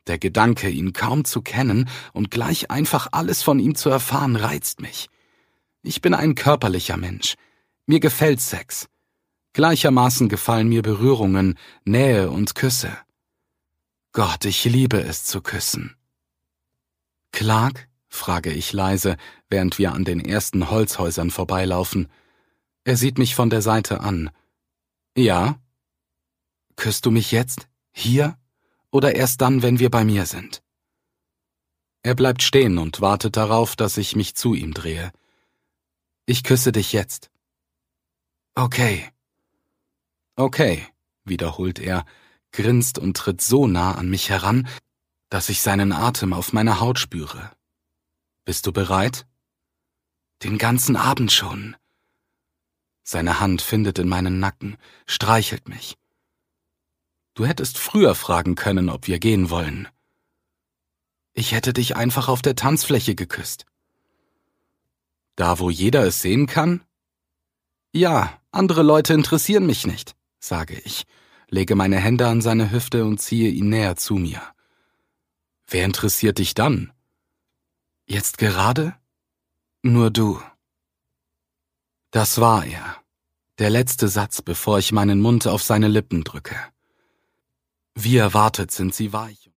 Der Gedanke, ihn kaum zu kennen und gleich einfach alles von ihm zu erfahren, reizt mich. Ich bin ein körperlicher Mensch. Mir gefällt Sex. Gleichermaßen gefallen mir Berührungen, Nähe und Küsse. Gott, ich liebe es zu küssen. Clark? Frage ich leise, während wir an den ersten Holzhäusern vorbeilaufen. Er sieht mich von der Seite an. Ja? Küsst du mich jetzt? Hier? Oder erst dann, wenn wir bei mir sind? Er bleibt stehen und wartet darauf, dass ich mich zu ihm drehe. Ich küsse dich jetzt. Okay. Okay, wiederholt er, grinst und tritt so nah an mich heran, dass ich seinen Atem auf meiner Haut spüre. Bist du bereit? Den ganzen Abend schon. Seine Hand findet in meinen Nacken, streichelt mich. Du hättest früher fragen können, ob wir gehen wollen. Ich hätte dich einfach auf der Tanzfläche geküsst. Da, wo jeder es sehen kann? Ja, andere Leute interessieren mich nicht, sage ich, lege meine Hände an seine Hüfte und ziehe ihn näher zu mir. Wer interessiert dich dann? Jetzt gerade? Nur du. Das war er. Der letzte Satz, bevor ich meinen Mund auf seine Lippen drücke. Wie erwartet sind sie weich.